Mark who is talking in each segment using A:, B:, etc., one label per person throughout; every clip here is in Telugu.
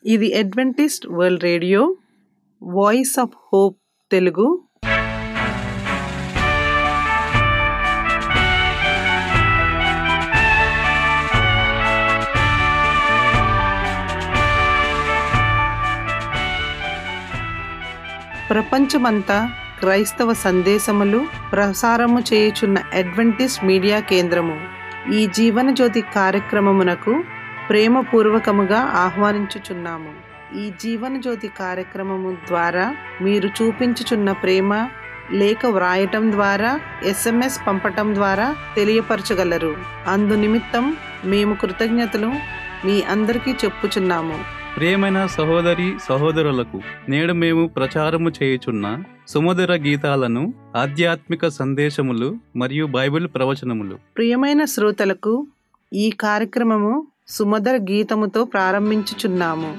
A: ఇది Adventist world radio voice of hope Telugu. ప్రపంచమంతా క్రైస్తవ సందేశములు ప్రసారము చేయుచున్న అడ్వెంటిస్ట్ మీడియా కేంద్రము ఈ జీవన జ్యోతి కార్యక్రమమునకు ప్రేమపూర్వకముగా ఆహ్వానించుచున్నాము. ఈ జీవన జ్యోతి కార్యక్రమము ద్వారా మీరు చూపించుచున్న ప్రేమ లేఖ వ్రాయటం ద్వారా, SMS పంపటం ద్వారా తెలియపరచగలరు. అందు నిమిత్తం మేము కృతజ్ఞతలు మీ అందరికీ చెప్పుచున్నాము.
B: ప్రియమైన సహోదరి సహోదరులకు, నేడు మేము ప్రచారము చేయుచున్న సుమధుర గీతాలను, ఆధ్యాత్మిక సందేశములు మరియు బైబిల్ ప్రవచనములు.
A: ప్రియమైన శ్రోతలకు ఈ కార్యక్రమము సుమధుర గీతముతో ప్రారంభించుచున్నాము.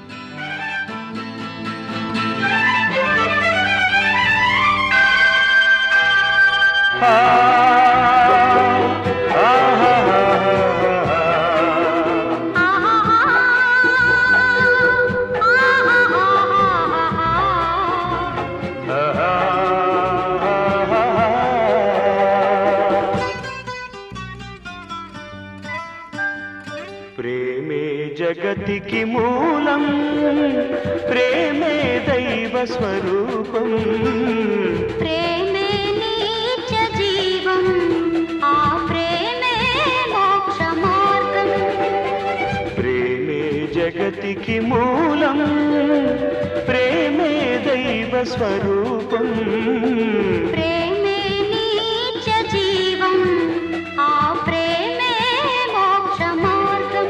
C: జగతికి మూలం, ప్రేమే దైవ స్వరూపం,
D: ప్రేమే నిత్య జీవం, ఆ ప్రేమే మోక్ష మార్గం.
C: ప్రేమే జగతికి మూలం, ప్రేమే దైవ స్వరూపం,
D: ప్రేమే నిత్య జీవం, ఆ ప్రేమే మోక్ష మార్గం.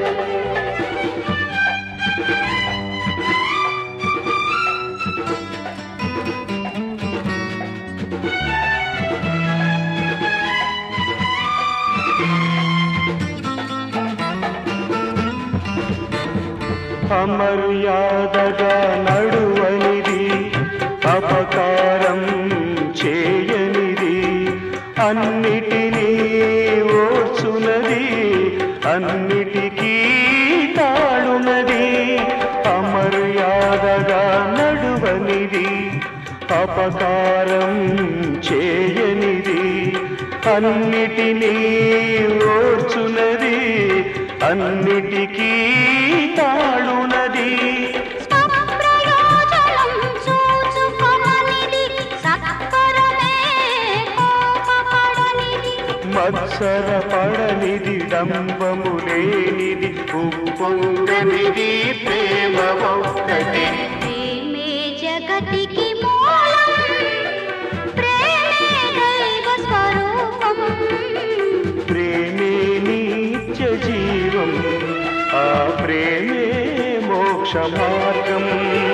C: అమర్యాదగా నడువనిది, అపకారం చేయనిది, అన్నిటినీ ఓర్చునది, అన్నిటికీ తాళునది. అమర్యాదగా నడువనిది, అపకారం చేయనిది, అన్నిటినీ ఓర్చునది, అన్నిటికీ తాళునది.
D: స్వప్రయోజనం చూచుకొననిది, సత్వరమే కోపపడనిది,
C: మత్సరపడనిది, డంబము లేనిది, ఉప్పొంగనిది, ప్రేమ ఒక్కటి.
D: ప్రేమే జగతికి మూలం, ప్రేమే దైవ స్వరూపం,
C: ప్రేమే నిత్య జీవం, ఆ ప్రేమే మోక్ష మార్గం.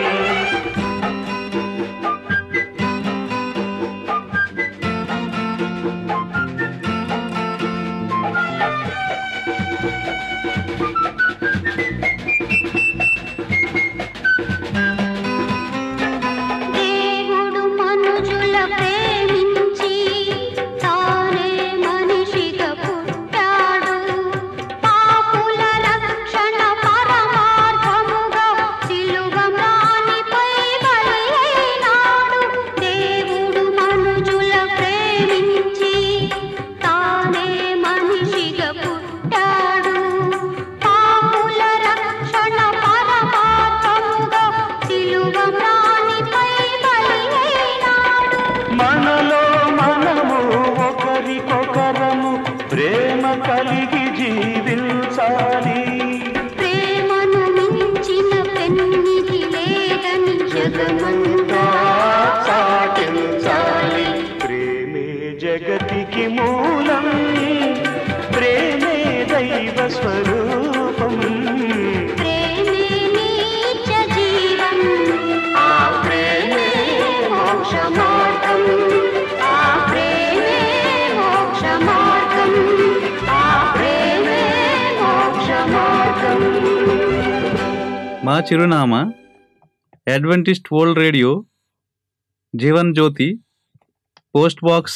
D: దేవుడు మనుజుల ప్రేమించి తానే మనిషిగా పుట్టాడు, పాపుల రక్షణ పరమార్థముగా సిలువ మ్రానిపై బలైనాడు. దేవుడు మనుజుల ప్రేమించి తానే మనిషిగా పుట్టాడు, పాపుల రక్షణ పరమార్థముగా సిలువ మ్రానిపై బలైనాడు.
C: మనలో మనము ఒకరికొకరము ప్రేమ కలిగి జీవించాలి.
D: ప్రేమను మించిన పెన్నిధి లేదని
C: జగమంతా సాటించాలి. ప్రేమే జగతికి మూలం, ప్రేమే దైవ స్వరూపం,
D: ప్రేమే నిత్య జీవం,
C: ఆ ప్రేమే మోక్ష మార్గం,
D: ఆ ప్రేమే మోక్ష మార్గం, ఆ ప్రేమే మోక్ష మార్గం.
B: మా చిరునామా Adventist world radio Jeevan Jyoti, post box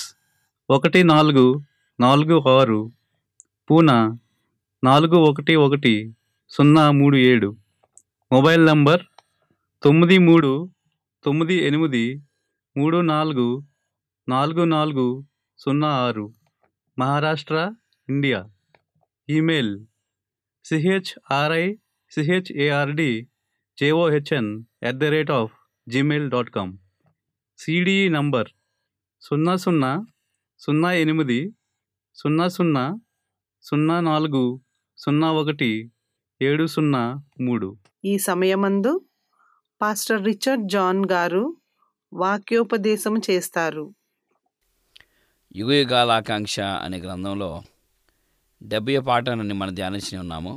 B: 1446, Poona 411037. Mobile number 9398344406 Maharashtra, India. Email CHRICHARDJOHN@gmail.com. CDE number 0008004001
A: ఈ సమయమందు పాస్టర్ రిచర్డ్ జాన్ గారు వాక్యోపదేశం చేస్తారు.
E: యుగయుగాల ఆకాంక్ష అనే గ్రంథంలో 70వ పాఠాన్ని మనం ధ్యానించి ఉన్నాము.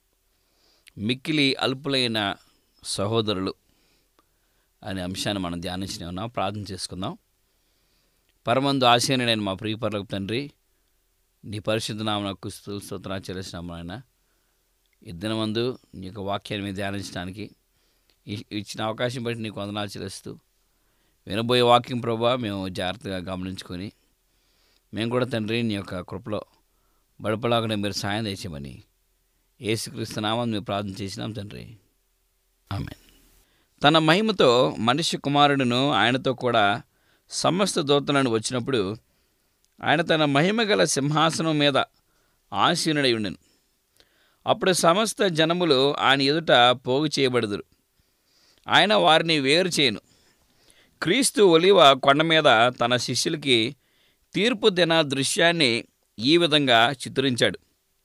E: మిక్కిలి అల్పులైన సహోదరులు అనే అంశాన్ని మనం ధ్యానించి ఉన్నాం. ప్రార్థన చేసుకుందాం. పరమందు ఆశీనుడైన మా ప్రియ పరలోకపు తండ్రి, నీ పరిశుద్ధ నామమునకు స్తోత్రాలు చెల్లిస్తున్నాము నాయన. ఈ దినమందు నీ యొక్క వాక్యాన్ని మీద ధ్యానించడానికి ఇచ్చిన అవకాశం బట్టి నీకు వందనాలు చెల్లిస్తూ, వినబోయే వాక్యం ప్రభా మేము జాగ్రత్తగా గమనించుకొని మేము కూడా తండ్రి నీ యొక్క కృపలో బడపలాగానే మీరు సాయం తెచ్చమని యేసుక్రీస్తు నామమున మేము ప్రార్థన చేసినాం తండ్రి, ఆమేన్. తన మహిమతో మనిషి కుమారుడును ఆయనతో కూడా సమస్త దూతలను వచ్చినప్పుడు ఆయన తన మహిమ గల సింహాసనం మీద ఆసీనుడై ఉండెను. అప్పుడు సమస్త జనములు ఆయన ఎదుట పోగు చేయబడుదురు. ఆయన వారిని వేరు చేయను. క్రీస్తు ఒలివ కొండ మీద తన శిష్యులకి తీర్పు దిన దృశ్యాన్ని ఈ విధంగా చిత్రించాడు.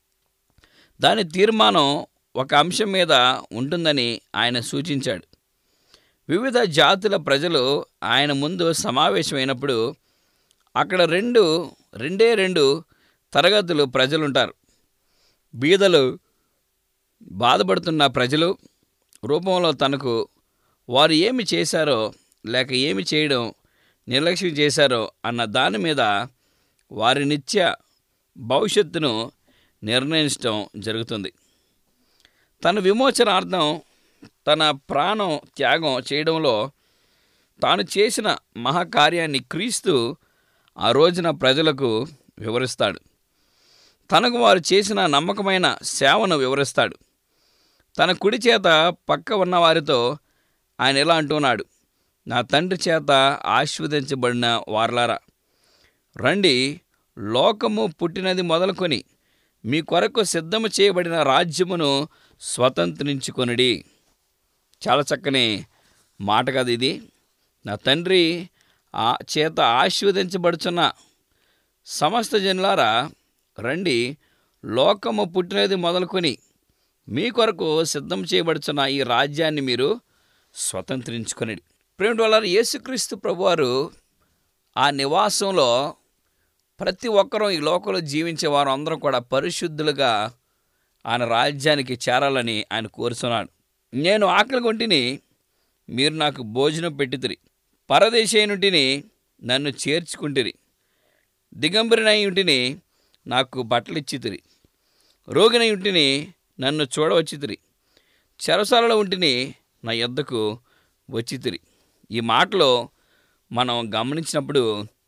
E: దాని తీర్మానం ఒక అంశం మీద ఉంటుందని ఆయన సూచించాడు. వివిధ జాతుల ప్రజలు ఆయన ముందు సమావేశమైనప్పుడు అక్కడ రెండే తరగతులు ప్రజలుంటారు. బీదలు, బాధపడుతున్న ప్రజలు రూపంలో తనకు వారు ఏమి చేశారో లేక ఏమి చేయడం నిర్లక్ష్యం చేశారో అన్న దాని మీద వారి నిత్య భవిష్యత్తును నిర్ణయించడం జరుగుతుంది. తన విమోచనార్థం తన ప్రాణం త్యాగం చేయడంలో తాను చేసిన మహాకార్యాన్ని క్రీస్తు ఆ రోజున ప్రజలకు వివరిస్తాడు. తనకు వారు చేసిన నమ్మకమైన సేవను వివరిస్తాడు. తన కుడి చేత పక్క ఉన్న వారితో ఆయన ఎలా అంటున్నాడు, నా తండ్రి చేత ఆశీర్వదించబడిన వారలారా, రండి, లోకము పుట్టినది మొదలుకొని మీ కొరకు సిద్ధము చేయబడిన రాజ్యమును స్వతంత్రించుకొనిడి. చాలా చక్కని మాట కదా ఇది. నా తండ్రి చేత ఆశీర్వదించబడుచున్న సమస్త జనులారా, రండి, లోకము పుట్టినది మొదలుకొని మీ కొరకు సిద్ధం చేయబడుచున్న ఈ రాజ్యాన్ని మీరు స్వతంత్రించుకొనిడి. ప్రేమ వల్ల యేసుక్రీస్తు ప్రభువారు ఆ నివాసంలో ప్రతి ఒక్కరూ ఈ లోకంలో జీవించే వారు అందరూ కూడా పరిశుద్ధులుగా ఆయన రాజ్యానికి చేరాలని ఆయన కోరుతున్నాడు. నేను ఆకలి కొంటిని, మీరు నాకు భోజనం పెట్టితిరి. పరదేశీయునిటిని, నన్ను చేర్చుకుంటిరి. దిగంబరినై ఉంటిని, నాకు బట్టలు ఇచ్చితిరి. రోగినై ఉంటిని, నన్ను చూడవచ్చితిరి. చెరసాలలో ఉంటిని, నా యొద్దకు వచ్చితిరి. ఈ మాటలో మనం గమనించినప్పుడు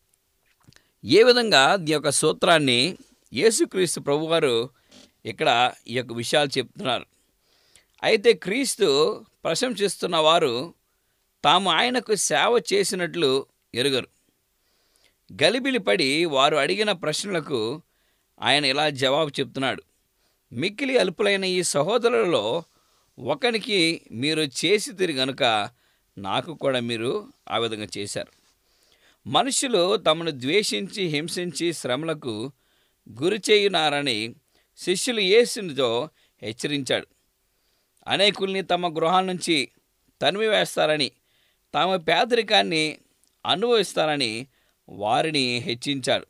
E: ఏ విధంగా ఈ యొక్క సూత్రాన్ని యేసుక్రీస్తు ప్రభువారు ఇక్కడ ఈ యొక్క విషయాలు చెప్తున్నారు. అయితే క్రీస్తు ప్రశంసిస్తున్న వారు తాము ఆయనకు సేవ చేసినట్లు ఎరుగరు. గలిబిలి పడి వారు అడిగిన ప్రశ్నలకు ఆయన ఇలా జవాబు చెప్తున్నాడు. మిక్కిలి అల్పులైన ఈ సహోదరులలో ఒకనికి మీరు చేసితిరి గనుక నాకు కూడా మీరు ఆ విధంగా చేశారు. మనుషులు తమను ద్వేషించి హింసించి శ్రమలకు గురి చేయునారని శిష్యులు యేసునితో హెచ్చరించాడు. అనేకుల్ని తమ గృహాల నుంచి తరిమివేస్తారని, తమ పేదరికాన్ని అనుభవిస్తారని వారిని హెచ్చించాడు.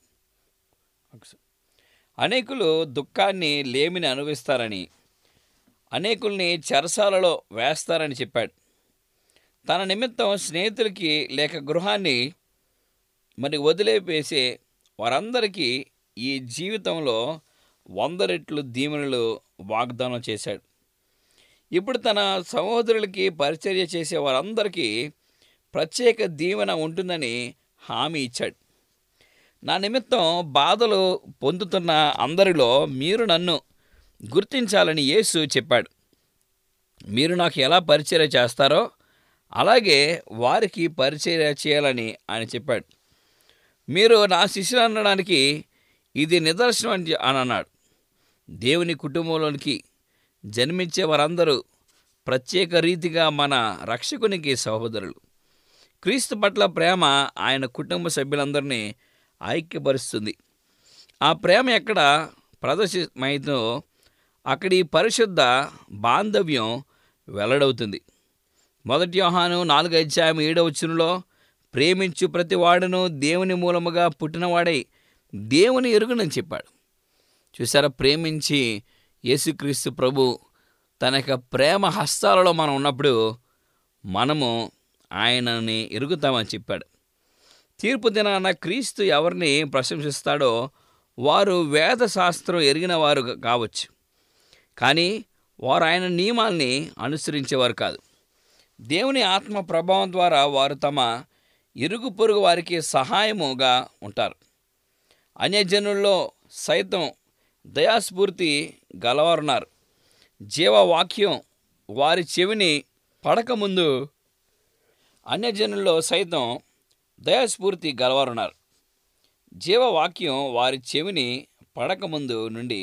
E: అనేకులు దుఃఖాన్ని లేమిని అనుభవిస్తారని, అనేకుల్ని చెరసాలలో వేస్తారని చెప్పాడు. తన నిమిత్తం స్నేహితులకి లేక గృహాన్ని వదిలేపేసే వారందరికీ ఈ జీవితంలో 100 రెట్లు దీవెనలు వాగ్దానం చేశాడు. ఇప్పుడు తన సహోదరులకి పరిచర్య చేసే వారందరికీ ప్రత్యేక దీవెన ఉంటుందని హామీ ఇచ్చాడు. నా నిమిత్తం బాధలు పొందుతున్న అందరిలో మీరు నన్ను గుర్తించాలని యేసు చెప్పాడు. మీరు నాకు ఎలా పరిచర్య చేస్తారో అలాగే వారికి పరిచర్య చేయాలని ఆయన చెప్పాడు. మీరు నా శిష్యులు అనడానికి ఇది నిదర్శనం అని అన్నాడు. దేవుని కుటుంబంలోనికి జన్మించే వారందరూ ప్రత్యేక రీతిగా మన రక్షకునికి సహోదరులు. క్రీస్తు పట్ల ప్రేమ ఆయన కుటుంబ సభ్యులందరినీ ఐక్యపరుస్తుంది. ఆ ప్రేమ ఎక్కడ ప్రదర్శితమైందో అక్కడి పరిశుద్ధ బాంధవ్యం వెల్లడవుతుంది. 1 యోహాను 4:7 ప్రేమించు ప్రతి వాడును దేవుని మూలముగా పుట్టినవాడై దేవుని ఎరుగునని చెప్పాడు. చూసారా, ప్రేమించి యేసుక్రీస్తు ప్రభు తన యొక్క ప్రేమ హస్తాలలో మనం ఉన్నప్పుడు మనము ఆయనని ఎరుగుతామని చెప్పాడు. తీర్పు దినాన క్రీస్తు ఎవరిని ప్రశంసిస్తాడో వారు వేద శాస్త్రం ఎరిగిన వారు కావచ్చు, కానీ వారు ఆయన నియమాల్ని అనుసరించేవారు కాదు. దేవుని ఆత్మ ప్రభావం ద్వారా వారు తమ ఇరుగు పొరుగు వారికి సహాయముగా ఉంటారు. అన్యజనుల్లో సైతం దయాస్ఫూర్తి గలవారున్నారు. జీవవాక్యం వారి చెవిని పడకముందు అన్యజనుల్లో సైతం దయాస్ఫూర్తి గలవారున్నారు. జీవవాక్యం వారి చెవిని పడకముందు నుండి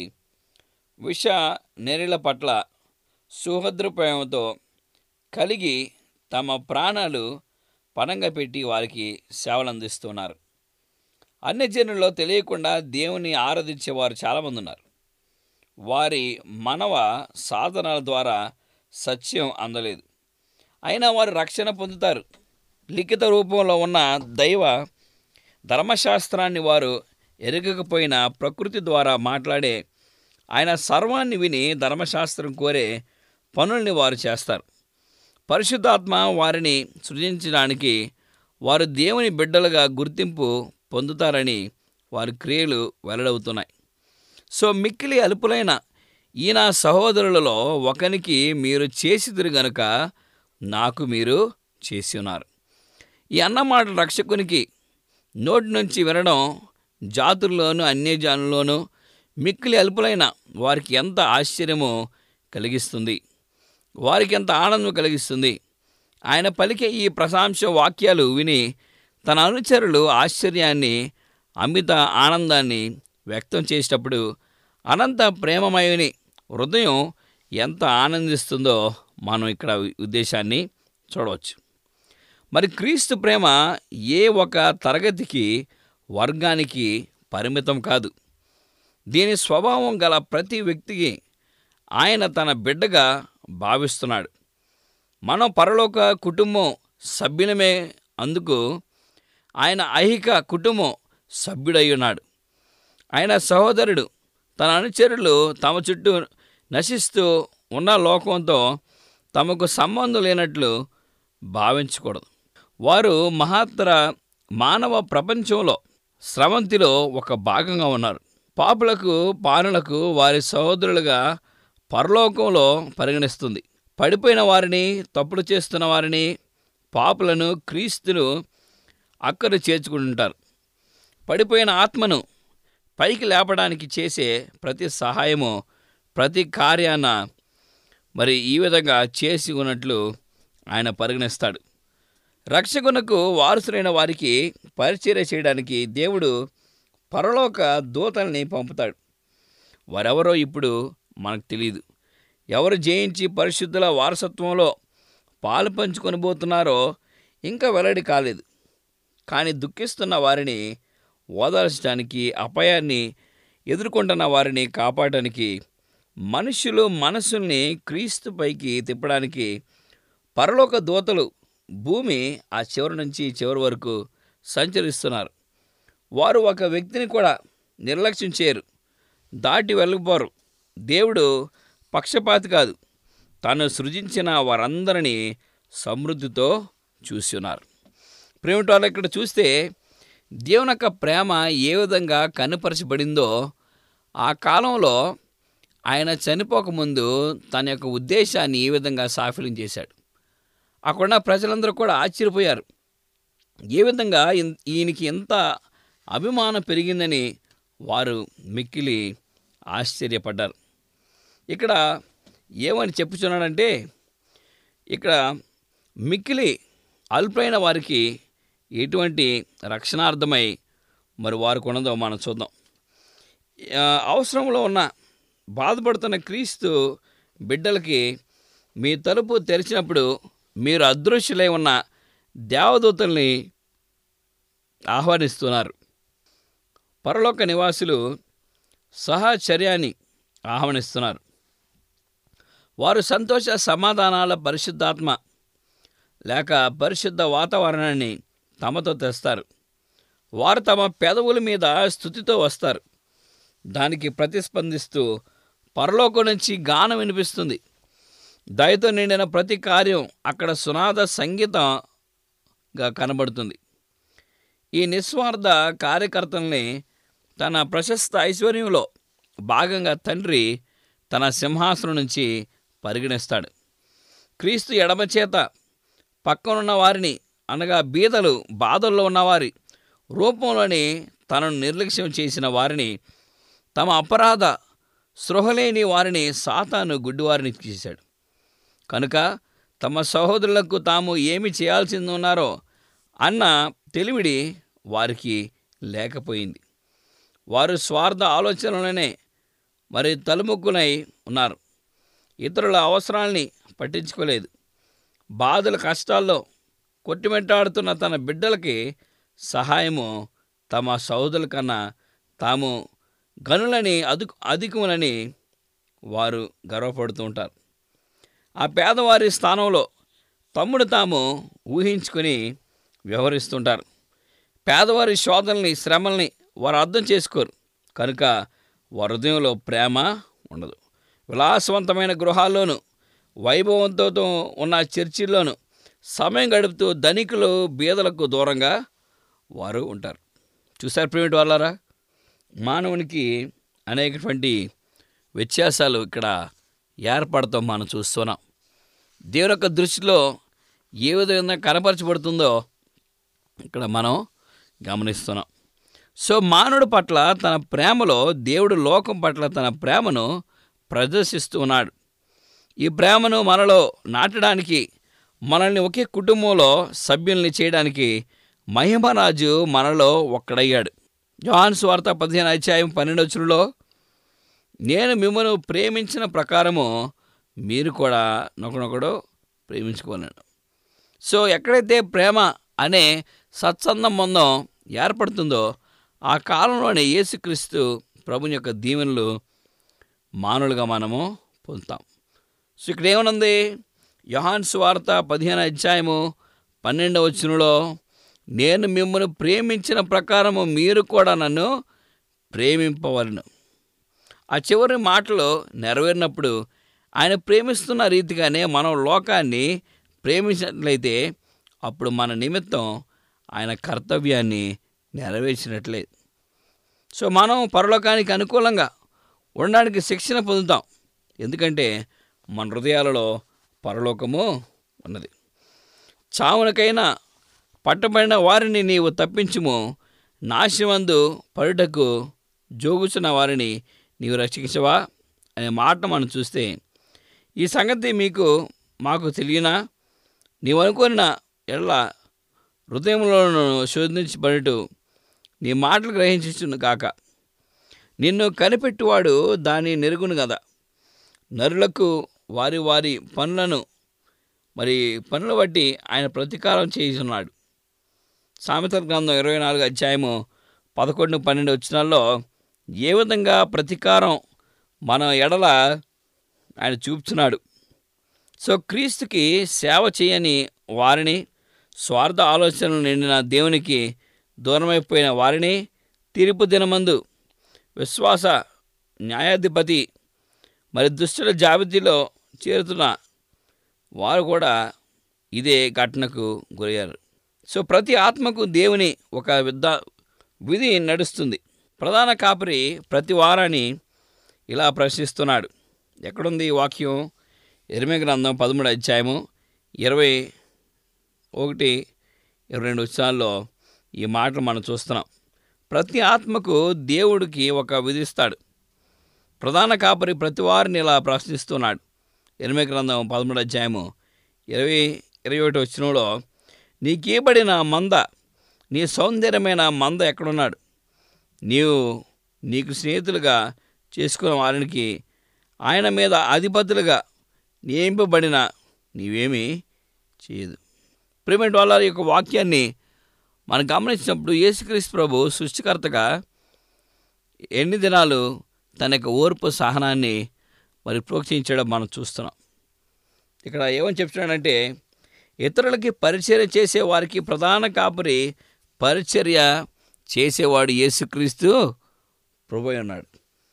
E: విష నెరిల పట్ల సుహృద్రప్రేమతో కలిగి తమ ప్రాణాలు పణంగా పెట్టి వారికి సేవలు అందిస్తున్నారు. అన్యజనుల్లో తెలియకుండా దేవుని ఆరాధించేవారు చాలామంది ఉన్నారు. వారి మనవ సాధనాల ద్వారా సత్యం అందలేదు, అయినా వారు రక్షణ పొందుతారు. లిఖిత రూపంలో ఉన్న దైవ ధర్మశాస్త్రాన్ని వారు ఎరగకపోయినా ప్రకృతి ద్వారా మాట్లాడే ఆయన సర్వాన్ని విని ధర్మశాస్త్రం కోరే పనుల్ని వారు చేస్తారు. పరిశుద్ధాత్మ వారిని సృజించడానికి వారు దేవుని బిడ్డలుగా గుర్తింపు పొందుతారని వారి క్రియలు వెల్లడవుతున్నాయి. సో మిక్కిలి అల్పులైన ఈయన సహోదరులలో ఒకనికి మీరు చేసిదురు గనుక నాకు మీరు చేసి ఉన్నారు. ఈ అన్నమాట రక్షకునికి నోటి నుంచి వినడం జాతుల్లోనూ అన్యజనుల్లోనూ మిక్కిలి అల్పులైన వారికి ఎంత ఆశ్చర్యమో కలిగిస్తుంది, వారికి ఎంత ఆనందం కలిగిస్తుంది. ఆయన పలికే ఈ ప్రశంస వాక్యాలు విని తన అనుచరులు ఆశ్చర్యాన్ని, అమిత ఆనందాన్ని వ్యక్తం చేసేటప్పుడు అనంత ప్రేమమయుని హృదయం ఎంత ఆనందిస్తుందో మనం ఇక్కడ ఉద్దేశాన్ని చూడవచ్చు. మరి క్రీస్తు ప్రేమ ఏ ఒక తరగతికి, వర్గానికి పరిమితం కాదు. దీని స్వభావం గల ప్రతి వ్యక్తికి ఆయన తన బిడ్డగా భావిస్తున్నాడు. మనం పరలోక కుటుంబం సభ్యులమే, అందుకు ఆయన ఐహిక కుటుంబం సభ్యుడై ఉన్నాడు. ఆయన సహోదరుడు. తన అనుచరులు తమ చుట్టూ నశిస్తూ ఉన్న లోకంతో తమకు సంబంధం లేనట్లు భావించకూడదు. వారు మహత్తర మానవ ప్రపంచంలో స్రవంతిలో ఒక భాగంగా ఉన్నారు. పాపులకు, పానులకు వారి సహోదరులుగా పరలోకంలో పరిగణిస్తుంది. పడిపోయిన వారిని, తప్పులు చేస్తున్న వారిని, పాపులను క్రీస్తును అక్కరు చేర్చుకుంటారు. పడిపోయిన ఆత్మను పైకి లేపడానికి చేసే ప్రతి సహాయము, ప్రతి కార్యాన మరి ఈ విధంగా చేసి ఉన్నట్లు ఆయన పరిగణిస్తాడు. రక్షకునకు వారసులైన వారికి పరిచర్య చేయడానికి దేవుడు పరలోక దూతల్ని పంపుతాడు. వారెవరో ఇప్పుడు మనకు తెలియదు. ఎవరు జయించి పరిశుద్ధుల వారసత్వంలో పాలు పంచుకొని పోతున్నారో ఇంకా వెల్లడి కాలేదు. కానీ దుఃఖిస్తున్న వారిని ఓదార్చడానికి, అపాయాన్ని ఎదుర్కొంటున్న వారిని కాపాడడానికి, మనుషులు మనసుల్ని క్రీస్తుపైకి తిప్పడానికి పరలోక దూతలు భూమి ఆ చివరి నుంచి చివరి వరకు సంచరిస్తున్నారు. వారు ఒక వ్యక్తిని కూడా నిర్లక్ష్యం చేయరు, దాటి వెళ్ళకపోరు. దేవుడు పక్షపాతి కాదు, తను సృజించిన వారందరినీ సమృద్ధితో చూసి ఉన్నారు. ప్రేమిటోళ్ళు ఇక్కడ చూస్తే దేవుని యొక్క ప్రేమ ఏ విధంగా కనుపరచబడిందో, ఆ కాలంలో ఆయన చనిపోకముందు తన యొక్క ఉద్దేశాన్ని ఈ విధంగా సాఫల్యం చేశాడు. అక్కడున్న ప్రజలందరూ కూడా ఆశ్చర్యపోయారు. ఏ విధంగా ఈయనకి ఎంత అభిమానం పెరిగిందని వారు మిక్కిలి ఆశ్చర్యపడ్డారు. ఇక్కడ ఏమని చెప్పుచున్నాడంటే, ఇక్కడ మిక్కిలి అల్పులైన వారికి ఎటువంటి రక్షణార్థమై మరి వారికి ఉన్నదో మనం చూద్దాం. అవసరంలో ఉన్న బాధపడుతున్న క్రీస్తు బిడ్డలకి మీ తలుపు తెరిచినప్పుడు మీరు అదృశ్యులై ఉన్న దేవదూతల్ని ఆహ్వానిస్తున్నారు. పరలోక నివాసులు సహచర్యాన్ని ఆహ్వానిస్తున్నారు. వారు సంతోష సమాధానాల పరిశుద్ధాత్మ లేక పరిశుద్ధ వాతావరణాన్ని తమతో తెస్తారు. వారు తమ పెదవుల మీద స్తుతితో వస్తారు. దానికి ప్రతిస్పందిస్తూ పరలోకం నుంచి గానం వినిపిస్తుంది. దయతో నిండిన ప్రతి కార్యం అక్కడ సునాద సంగీతంగా కనబడుతుంది. ఈ నిస్వార్థ కార్యకర్తల్ని తన ప్రశస్త ఐశ్వర్యంలో భాగంగా తండ్రి తన సింహాసనం నుంచి పరిగణిస్తాడు. క్రీస్తు ఎడమ చేత పక్కనున్న వారిని అనగా బీదలు బాధల్లో ఉన్నవారి రూపంలోని తనను నిర్లక్ష్యం చేసిన వారిని, తమ అపరాధ స్పృహలేని వారిని సాతాను గుడ్డివారిని చేశాడు. కనుక తమ సహోదరులకు తాము ఏమి చేయాల్సింది ఉన్నారో అన్న తెలివిడి వారికి లేకపోయింది. వారు స్వార్థ ఆలోచనలనే మరి తలుముక్కునై ఉన్నారు. ఇతరుల అవసరాల్ని పట్టించుకోలేదు. బాధల కష్టాల్లో కొట్టిమెట్టాడుతున్న తన బిడ్డలకి సహాయము తమ సహోదరుల కన్నా తాము గనులని అధికములని వారు గర్వపడుతూ ఉంటారు. ఆ పేదవారి స్థానంలో తమ్ముడు తాము ఊహించుకొని వ్యవహరిస్తుంటారు. పేదవారి శోధనల్ని శ్రమల్ని వారు అర్థం చేసుకోరు. కనుక వారి హృదయంలో ప్రేమ ఉండదు. విలాసవంతమైన గృహాల్లోనూ వైభవంతో ఉన్న చర్చిల్లోనూ సమయం గడుపుతూ ధనికులు బీదలకు దూరంగా వారు ఉంటారు. చూసారు ప్రియమైన వాళ్ళారా, మానవునికి అనేకటువంటి వ్యత్యాసాలు ఇక్కడ ఏర్పడతాం మనం చూస్తున్నాం. దేవుని యొక్క దృష్టిలో ఏ విధంగా కనపరచబడుతుందో ఇక్కడ మనం గమనిస్తున్నాం. సో మానవుడి పట్ల తన ప్రేమలో దేవుడు లోకం పట్ల తన ప్రేమను ప్రదర్శిస్తూ ఉన్నాడు. ఈ ప్రేమను మనలో నాటడానికి, మనల్ని ఒకే కుటుంబంలో సభ్యుల్ని చేయడానికి మహిమరాజు మనలో ఒక్కడయ్యాడు. యోహాను సువార్త 15:12 నేను మిమ్మల్ని ప్రేమించిన ప్రకారము మీరు కూడా నొకనొకడు ప్రేమించుకోలేను. సో ఎక్కడైతే ప్రేమ అనే సత్సంబంధం ఏర్పడుతుందో ఆ కాలంలోనే యేసుక్రీస్తు ప్రభుని యొక్క దీవెనలు మానవులుగా మనము పొందుతాం. సో ఇక్కడ ఏమనుంది? యోహాను సువార్త 15:12 నేను మిమ్మల్ని ప్రేమించిన ప్రకారము మీరు కూడా నన్ను ప్రేమింపవలను. ఆ చివరి మాటలు నెరవేరినప్పుడు ఆయన ప్రేమిస్తున్న రీతిగానే మనం లోకాన్ని ప్రేమించినట్లయితే అప్పుడు మన నిమిత్తం ఆయన కర్తవ్యాన్ని నెరవేర్చినట్లే. సో మనం పరలోకానికి అనుకూలంగా ఉండడానికి శిక్షణ పొందుతాం. ఎందుకంటే మన హృదయాలలో పరలోకము ఉన్నది. చావునకైనా పట్టబడిన వారిని నీవు తప్పించుము, నాశనమందు పడుటకు జోగుచున్న వారిని నీవు రక్షించవా అనే మాట మనం చూస్తే, ఈ సంగతి మాకు తెలియనా? నీవు అనుకున్న ఎడల హృదయంలోనూ శోధించబడుటూ నీ మాటలు గ్రహించును కాక. నిన్ను కనిపెట్టువాడు దాన్ని నెరుగును కదా. నరులకు వారి వారి పనులను పనులు బట్టి ఆయన ప్రతీకారం చేయుచున్నాడు. సామెతల గ్రంథం 24:11-12 ఏ విధంగా ప్రతీకారం మన ఎడల ఆయన చూపుచున్నాడు. సో క్రీస్తుకి సేవ చేయని వారిని, స్వార్థ ఆలోచనలు నిండిన దేవునికి దూరమైపోయిన వారిని తీర్పు దినమందు విశ్వాస న్యాయాధిపతి దుష్టుల జాబితాలో చేరుతున్న వారు కూడా ఇదే ఘటనకు గురయ్యారు. సో ప్రతి ఆత్మకు దేవుని ఒక విధి నడుస్తుంది. ప్రధాన కాపరి ప్రతి వారాన్ని ఇలా ప్రశ్నిస్తున్నాడు. ఎక్కడుంది ఈ వాక్యం? యెరెమీయా గ్రంథం 13:21-22 ఈ మాటలు మనం చూస్తున్నాం. ప్రతి ఆత్మకు దేవుడికి ఒక విధిస్తాడు. ప్రధాన కాపరి ప్రతి వారిని ఇలా ప్రశ్నిస్తున్నాడు. యెరెమీయా గ్రంథం 13:21 21 నీకివ్వబడిన మంద, నీ సౌందర్యమైన మంద ఎక్కడున్నాడు? నీకు స్నేహితులుగా చేసుకున్న వారికి ఆయన మీద అధిపతులుగా నియమింపబడిన నీవేమీ చేయదు. ప్రియమైన వాళ్ళ యొక్క వాక్యాన్ని మనం గమనించినప్పుడు యేసుక్రీస్తు ప్రభు సృష్టికర్తగా ఎన్ని దినాలు తన యొక్క ఓర్పు సహనాన్ని మరి ప్రోత్సహించడం మనం చూస్తున్నాం. ఇక్కడ ఏమని చెప్తున్నాడంటే, ఇతరులకి పరిచర్య చేసే వారికి ప్రధాన కాపరి, పరిచర్య చేసేవాడు యేసుక్రీస్తు ప్రభు ఉన్నాడు.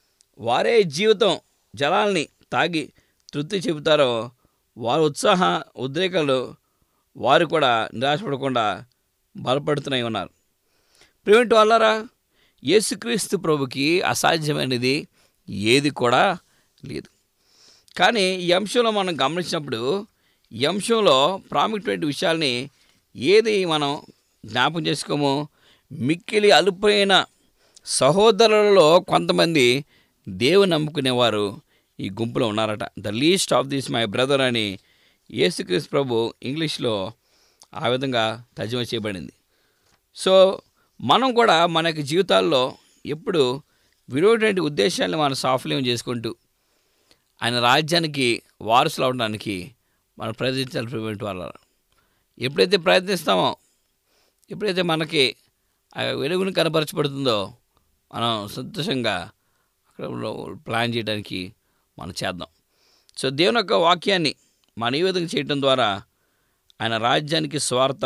E: వారే జీవితం జలాల్ని తాగి తృప్తి చెబుతారో వారి ఉద్రేకాలు వారు కూడా నిరాశపడకుండా బలపడుతూనే ఉన్నారు. ప్రియమైన వాళ్ళారా, యేసుక్రీస్తు ప్రభుకి అసాధ్యమైనది ఏది కూడా లేదు. కానీ ఈ అంశంలో మనం గమనించినప్పుడు ఈ అంశంలో ప్రాముఖ్యమైన విషయాల్ని ఏది మనం జ్ఞాపకం చేసుకోమో, మిక్కిలి అలుపైన సహోదరులలో కొంతమంది దేవుని నమ్ముకునేవారు ఈ గుంపులో ఉన్నారట. The least of this my brother అని యేసుక్రీస్తు ప్రభు ఇంగ్లీష్లో ఆ విధంగా తర్జుమా చేయబడింది. సో మనం కూడా మన యొక్క జీవితాల్లో ఎప్పుడు విరోధమైన ఉద్దేశాలను మనం సాఫల్యం చేసుకుంటూ ఆయన రాజ్యానికి వారసులు అవడానికి మనం ప్రయత్నించాలి. ప్రియమైన వాళ్ళ, ఎప్పుడైతే ప్రయత్నిస్తామో, ఎప్పుడైతే మనకి ఆ వెలుగుని కనపరచబడుతుందో మనం సంతోషంగా అక్కడ ప్లాన్ చేయడానికి మనం చేద్దాం. సో దేవుని యొక్క వాక్యాన్ని మనం ఈ విధంగా చేయటం ద్వారా ఆయన రాజ్యానికి స్వార్థ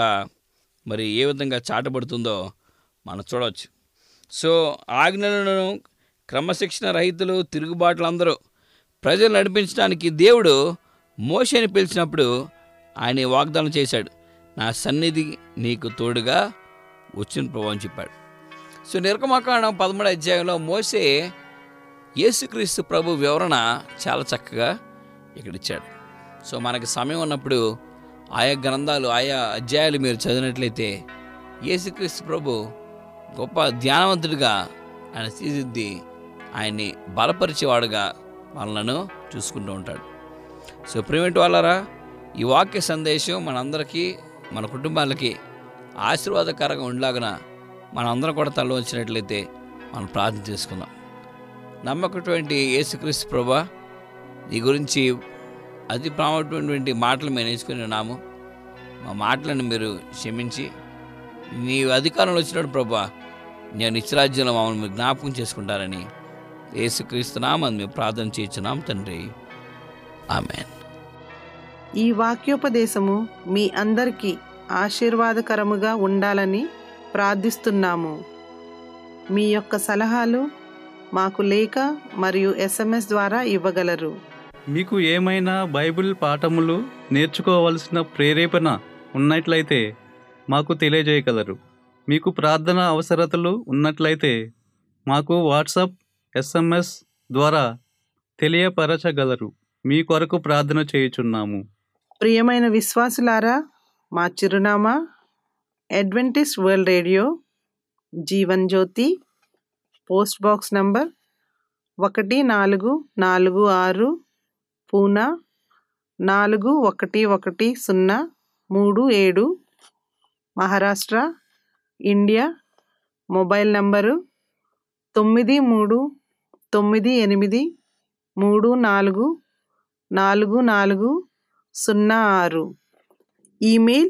E: మరి ఏ విధంగా చాటబడుతుందో మనం చూడవచ్చు. సో ఆజ్ఞలను క్రమశిక్షణ రహితులు, తిరుగుబాటులందరూ ప్రజలు నడిపించడానికి దేవుడు మోషేని పిలిచినప్పుడు ఆయన వాగ్దానం చేశాడు, నా సన్నిధి నీకు తోడుగా వచ్చిన ప్రభు అని చెప్పాడు. సో నిర్గమకాండం 13వ అధ్యాయంలో మోషే యేసుక్రీస్తు ప్రభు వివరణ చాలా చక్కగా ఇక్కడ ఇచ్చాడు. సో మనకి సమయం ఉన్నప్పుడు ఆయా గ్రంథాలు, ఆయా అధ్యాయాలు మీరు చదివినట్లయితే యేసుక్రీస్తు ప్రభు గొప్ప ధ్యానవంతుడిగా ఆయన తీర్చిదిద్ది ఆయన్ని బలపరిచేవాడుగా మనలను చూసుకుంటూ ఉంటాడు. సో ప్రియమైన వాళ్ళారా, ఈ వాక్య సందేశం మనందరికీ, మన కుటుంబాలకి ఆశీర్వాదకరంగా ఉండలాగిన మనందరం కూడా తల వచ్చినట్లయితే మనం ప్రార్థన చేసుకుందాం. నమ్మకటువంటి యేసుక్రీస్తు ప్రభా, నీ గురించి అతి ప్రాముఖ్యమైనటువంటి మాటలు మేము నేర్చుకుని ఉన్నాము. మా మాటలను మీరు క్షమించి నీ అధికారంలో వచ్చినప్పుడు ప్రభా, నేను నిత్యరాజ్యంలో మమ్మల్ని మీరు జ్ఞాపకం చేసుకుంటారని యేసుక్రీస్తు నామమున మేము ప్రార్థన చేయించున్నాం తండ్రి, ఆమేన్.
A: ఈ వాక్యోపదేశము మీ అందరికీ ఆశీర్వాదకరముగా ఉండాలని ప్రార్థిస్తున్నాము. మీ యొక్క సలహాలు మాకు లేఖ మరియు SMS ద్వారా ఇవ్వగలరు.
B: మీకు ఏమైనా బైబిల్ పాఠములు నేర్చుకోవలసిన ప్రేరేపణ ఉన్నట్లయితే మాకు తెలియజేయగలరు. మీకు ప్రార్థన అవసరతలు ఉన్నట్లయితే మాకు వాట్సాప్, SMS ద్వారా తెలియపరచగలరు. మీ కొరకు ప్రార్థన చేయుచున్నాము.
A: ప్రియమైన విశ్వాసులారా, మా చిరునామా Adventist world radio, Jeevan Jyoti, post box number 1446, Poona 411037, Maharashtra, India. Mobile number 93344406. Email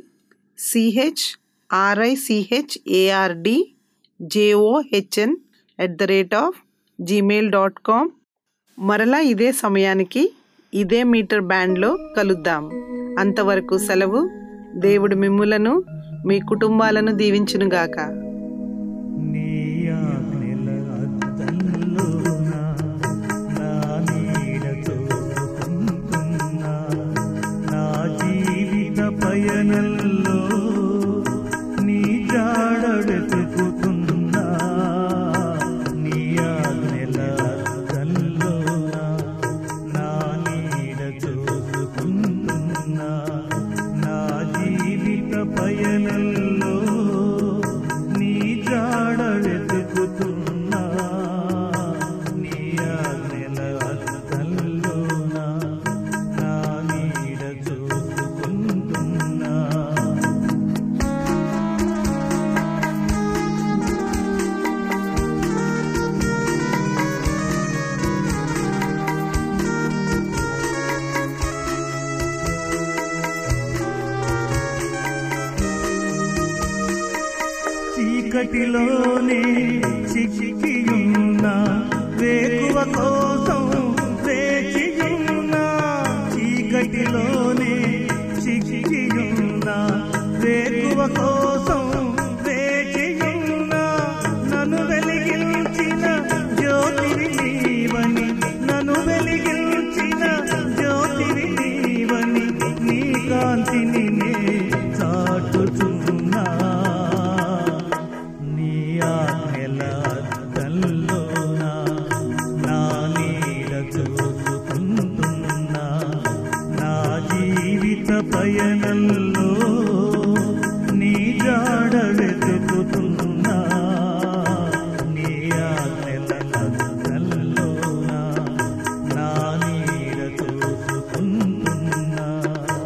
A: richardjohn@gmail.com. మరలా ఇదే సమయానికి ఇదే మీటర్ బ్యాండ్లో కలుద్దాం. అంతవరకు సెలవు. దేవుడు మిమ్ములను, మీ కుటుంబాలను దీవించునుగాక.
C: నీ ఆజ్ఞల అద్దంలోన నా నీడతో ఉంటున్నా, నా జీవిత పయనంలో నీ జాడ వెతుకుతున్నా. నీ ఆజ్ఞల అద్దంలోన నా నీడ చూసుకుంటున్నా, నా జీవిత పయనంలో నీ జాడ వెతుకుతున్నా. నీ ఆజ్ఞల అద్దంలోన నా నీడ చూసుకుంటున్నా. చీకటిలోనే చిక్కియున్నా వేకువ కోసం వేచియున్నా చీకటిలోనే చిక్కియున్నా వేకువ కోసం వేచియున్నా నన్ను వెలిగించిన జ్యోతివి నీవని నన్ను వెలిగించిన జ్యోతివి నీవని నీ కాంతిని నే చాటుచున్నా నీ ఆజ్ఞల అద్దంలోన నా నీడ చూసుకుంటున్నా నా జీవిత పయనంలో నీ జాడ వెతుకుతున్నా నీ ఆజ్ఞల అద్దంలోన నా నీడ చూసుకుంటున్నా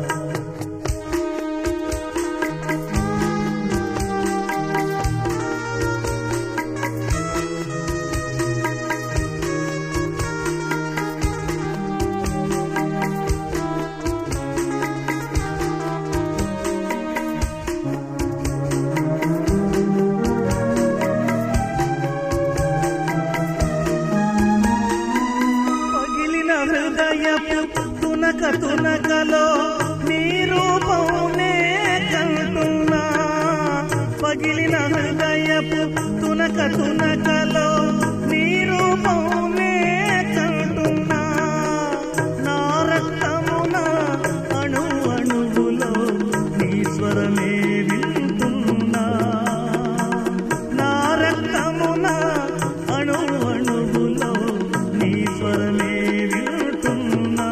C: పగిలిన హృదయపు తునకలో నీ రూపమునే కంటున్నా పగిలిన హృదయపు తునకలో నీ రూపమునే కంటున్నా నా రక్తమున అణు అణువులో నీ స్వరమే వింటున్నా నా రక్తమున అణు అణువులో నీ స్వరమే వింటున్నా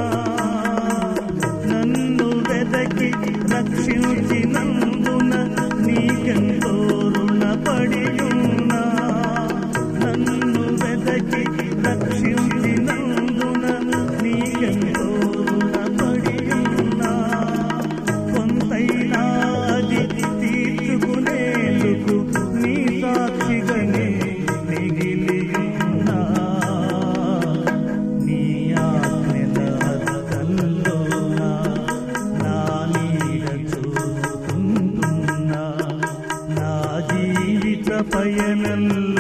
C: నన్ను వెదకి రక్షించినందున నీకెంతో రుణపడియున్నా నన్ను వెదకి రక్షించినందున నీకెంతో రుణపడియున్నా కొంతైనా అది తీర్చుకునేందుకు నీ సాక్షిగానే మిగిలియున్నా నీ ఆజ్ఞల అద్దంలోన నా నీడ చూసుకుంటున్నా నా జీవిత పయనంలో